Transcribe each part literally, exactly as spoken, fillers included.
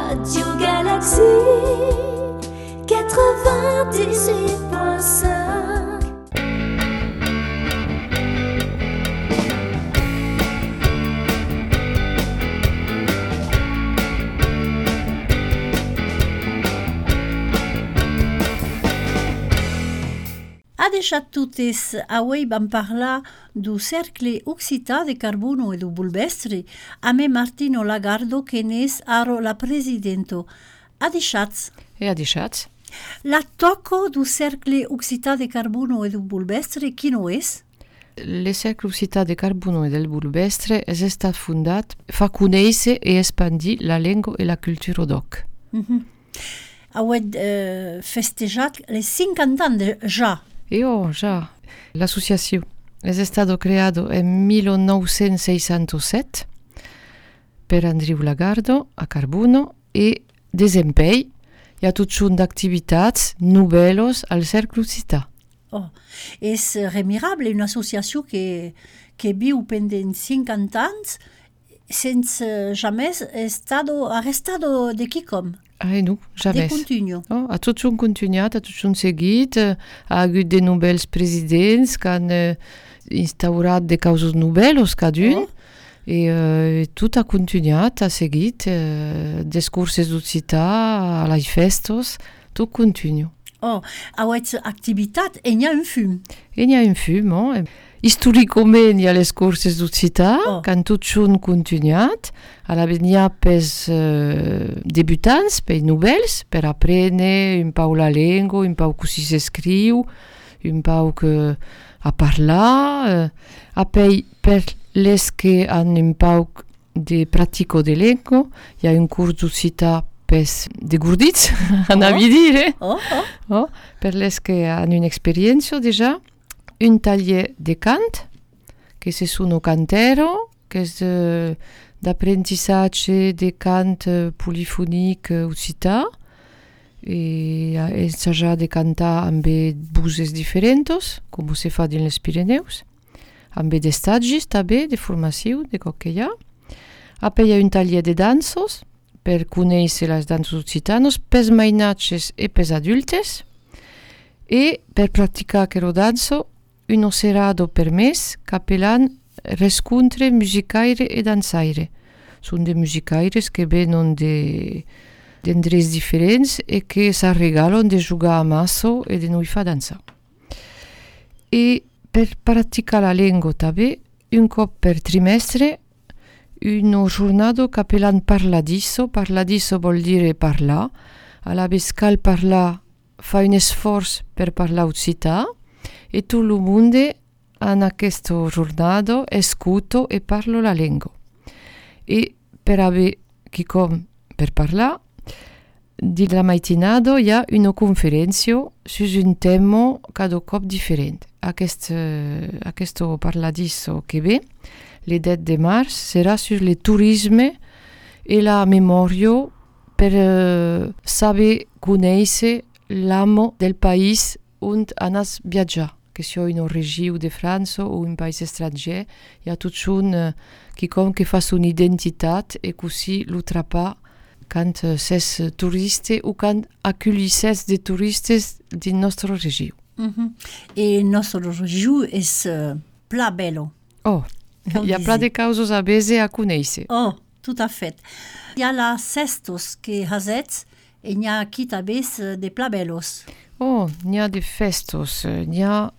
Radio Galaxie quatre-vingt-dix-huit point cinq. Adesso tutti avui vam parlar du cercle occità de carbono e du bulbestre, a me Martino Lagardo che n'es aro la presidento. Adishatz. E adishatz. La tocco du cercle occità de carbono e du bulbestre, chi no es? Le cercle occità de carbono e del bulbestre è stato fondato fa conoscere e espandire la lingua e la cultura doc. Mm-hmm. Avete uh, festeggiato le cinquanta anni già. E oh, già. L'associazione è stata creata nel millenovecentosessantasette per Andrew Lagardo a Carbono e desempeña e tutte le attività nuove al cercle occità. Oh, es remirable un'associazione che, che vive pendant cinquanta anni senza jamais è stato arrestato di chicom. Ah, no, jamais. De continuo. Oh, ha tutto un continuato, ha tutto un seguito, ha avuto dei nuovi presidenti che hanno instaurato delle cause nuove, cadun, Oh. e uh, tutto ha continuato, ha seguito uh, discorsi d'occità, alle festos, tutto continua. Oh, avete attività e n'è un film. E n'è un film, oh, Storicamente le scorse d'occità, Oh. che hanno tutto un continuato, alla venia per uh, debutanti, per i nuovi, per apprendere un po' la lingua, un po' come si scrive, un po' che a parlare, uh, poi per le che hanno un po' di pratica di lingua, il y a un corso d'occità per de gurdiz, on a envie dire, Oh, oh. oh, per le che hanno un'esperienza già. Un taller de cant, che se sono cantero, che è d'apprentissage de cant polifonique occità, e ensaggiare de cantare amb buses differentes, come si fa nelle Pirineus, amb de stagis també, de formació, de qualche ha. Poi hi ha un taller de dansos, per conoscere les danses occitanes, per mainatges e per adultes, e per praticare questo danso, uno serado per mes, capelan rescontre musicaire e danzaire. Sono dei musicaires che vengono di endresi differenti e che si regalano di giocare a masso e di noi fa danzare. E per praticare la lingua també, un cop per trimestre, una giornata capelan parladisso. Parladisso vuol dire parlare. Alla vez cal parlare fa un sforzo per parlare occità, e tutto il mondo in questa giornata ascolta e parla la lingua. E per avere chi come per parlare, di la mattinata hi ha una conferenza su un tema cada cop differente. A questo, a questo parladisso che ve, le date de mars, sarà sul turismo e la memoria per uh, sapere conoscere l'amo del paese und anas viaggiare, che sia in una regione di Francia o in un paese straniero, hi ha tutto un che come che fa un'identità e così lo trappa quand ses turisti o quand accueillisses dei turisti di nostra regione. Mm-hmm. E il nostro regione è uh, pla bello. Oh, hi ha pla de causes a bese a conoscere. Oh, tout à fait. Hi ha la cestos che hasets e n'hi ha qui tabes de pla bellos. Oh, n'hi ha de festos, n'hi ha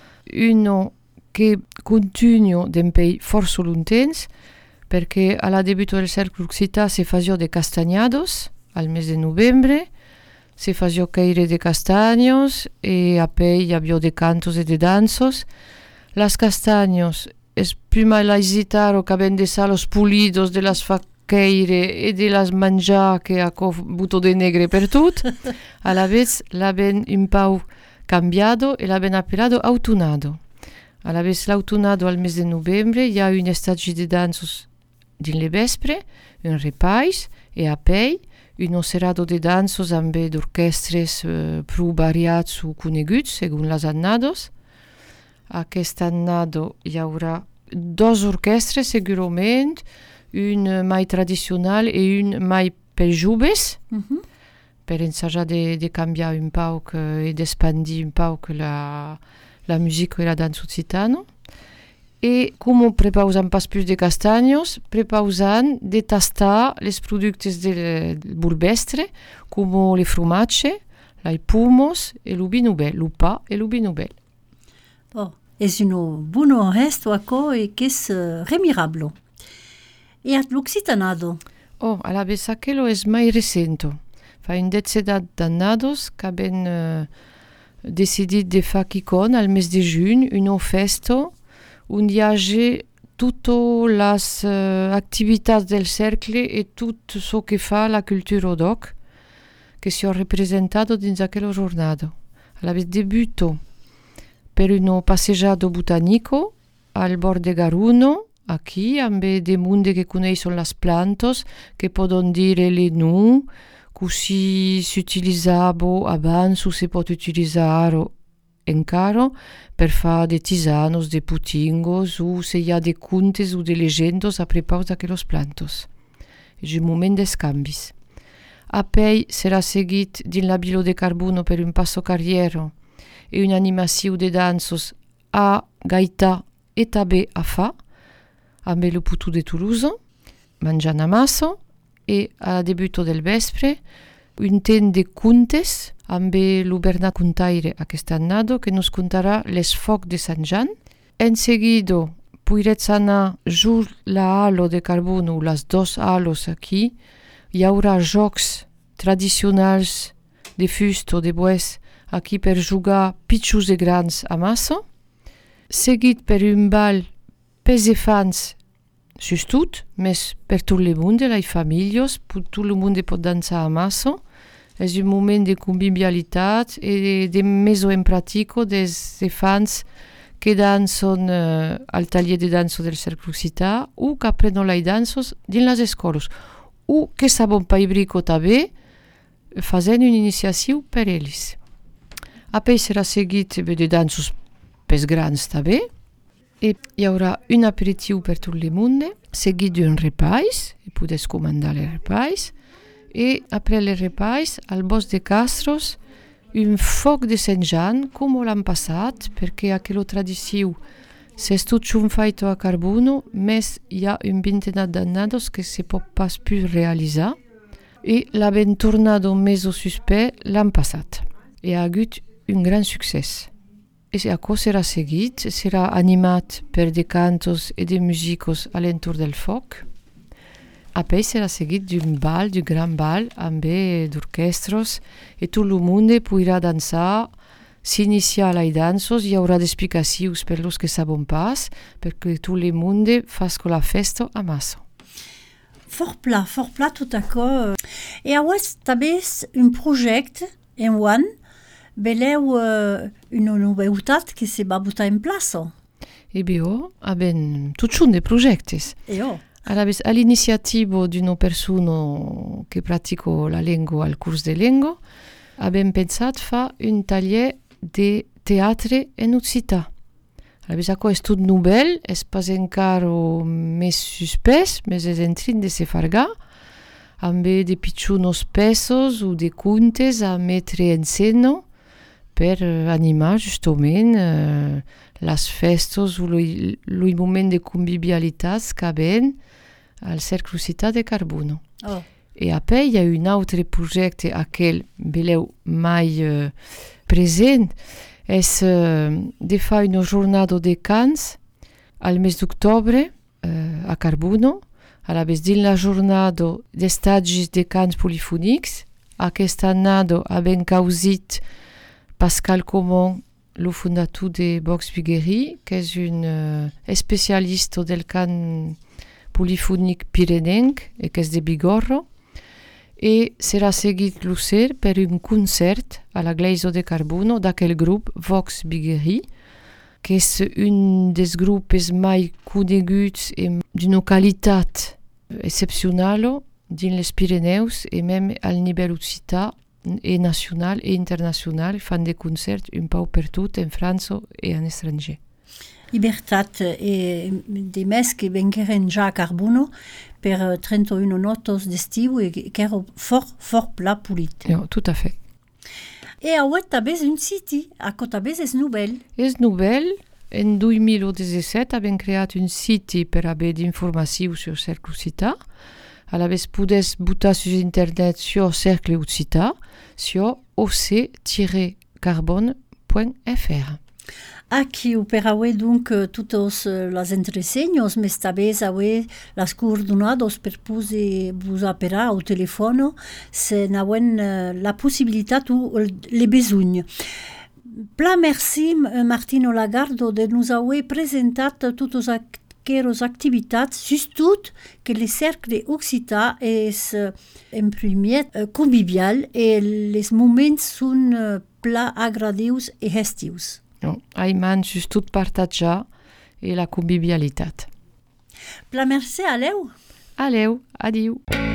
uno che continua d'un pays forse lontans, perché alla debutto del cercle occità si faceva de castagnados al mese de novembre, si faceva caire de castagnos e a poi abbiamo de cantos e de danzos. Las castagnos es prima la isitaro che ben de salos pulidos de las faccheire e de las mangià che ha buto de negre per tut. Alla vez la ben un po' cambiato e la ben appellato autunado. Alla vez l'autunado al mese de novembre hi ha un stage de danzos din le vespre, un repais e a poi un serado de danzos amb d'orchestres uh, pro variats o coneguts segun las annados. Aquest annado hi haurà dos orchestres segurament, un mai tradicional e un mai per joves, Mhm. per ensaggiare de, de cambiare un poc eh, e di espandere un poc la, la musica e la danza occitana. E come prepausam pas plus de castagnos, prepausam de tastar les productes del, del bulbestre, come le frumacce, lai pumos e l'ubinubel, l'upa e l'ubinubel. Oh, es uno buono resto acco e che es uh, remirablo. E at l'occitanado? Oh, alla besa che lo es mai recento. Fa un dezzedat d'annados che ben uh, decidit de fa chicon al mes de juny uno festo un viage tutte las uh, activitats del cercle e tutto ciò che fa la cultura odoc che si è rappresentato dins aquella giornata. Alla debuto per uno passeggiato botanico al bordo de Garuno, aquí, ambe de monde che conoscono las plantas, che possono dire le nu, così si utilizzava avanti, si può utilizzare encara per fare de tisanos, de putingos, o se hi ha de contes o de legendos a prepaus d'aquellos plantos. És un moment d'escambis. Apoi sarà seguit din la bilo de Carbuno per un passo carriero e un'animazione de danzos a gaita e també a fa, amb lo putu de Toulouse, mangiando amasso e a debuto del vespre un ten de contes amb lo Bernat Contaire aquest annado que nos contarà les foc de Sant Jan. En seguido puiretz anar jur la halo de Carbuno, les dos halos aquí. Hi haurà jocs tradicionals de fusto, de bois, aquí per jugar pitjos e grans a massa. Seguit per un bal pes e fans sustut, mes per tot le monde, les famílies, tot el monde pot dansar a massa. És un moment de convivialitat e de meso en pratico des de fans que dansen uh, al taller de danso del Cercle Occità o que aprenen les dansos dins les escoles o que sabon paibrico també fazent una iniciació per ells. Apoi serà seguit de dansos pes grans també e hi haurà un aperitiu per tot el món seguit d'un repais e podes comandar els repais. E après les repais, al bosc de Castros, un foc de Sant Jan, com l'any passat, perquè aquella tradició s'è tot fet a Carbuno, més hi ha un vintenat d'annados que se pot pas plus realitzar. E l'abem tornat més o suspès l'any passat. E ha hagut un gran succés. E això serà seguit, serà animat per de cantos e de musicos a l'entorn del foc. Apoi serà seguit d'un bal, d'un gran bal, amb d'orquestros, e tot el món podrà dansar, s'iniciar les dansos, hi haurà d'explicacions per los que sabon pas, perquè tot el món fasca la festa a massa. Fort plat, fort plat tout accord. E auez també un projecte en one, beleu uh, una nouveautat que se va botar en plaça. E bio, abbiamo tutto un de projectes. E oh. All'inizio all'iniziativo di una persona che pratica la lingua al corso di lingua, abbiamo pensato a fare un taller di teatro in Occità. Allora, questo è tutto nuovo, è pas ancora messo suspes, ma è in train di se farga. Abbiamo dei piccoli spesos o dei contes a mettere in scena per animare giustamente uh, le feste o i momenti di convivialità che abbiamo al Cercle Occità de Carbuno. Oh. E poi il y a un altro progetto a che beleu mai uh, presente, è uh, di fare una giornata di cants al mese d'ottobre uh, a Carbuno. Alla vez din la giornata di stagi di cants polifonics. Aquest annado abbiamo causit Pascal Comon, lo fondateur de Box Biguerie, che è un uh, specialista del cant polifonic pirenenc e che è de Bigorro, e sarà seguit lo ser per un concert alla Gleisa de Carbuno d'aquel grup Vox Biguerie, che è un des gruppi mai coneguts e d'una qualitat eccezionale dins les Pirineus e même al nivell occità e nacional e internacional, fan de concerts un peu per tot en França e en estranger. I veritat, e de mes que vengueren ja a Carbuno, per trenta-una notos d'estiu e qu'era fort, fort pla polit. Ja, tout à fait. E auet tabès un siti, a co tabès es novel. És novel, en deux mille dix-sept abbiamo creat un siti per haver d'informatiu sur Cercle Occità. Alaves pudes butar sur internet sur Cercle Occità, sur o c tiret carbone point f r. Aquí per auer donc totes las entresenyos, mes tabès auer las coordonados per puse vos aperar au telefono se n'auen la possibilitat ou le besogne. Pla merci Martino Lagardo de nous auer presentat totes aqueros activitats, justot que le cercle occità és en primer convivial e les moments són pla agradius e estius. No, aiman just tot partatjar e la convivialitat. Pla merci, aleu! Aleu, adiu!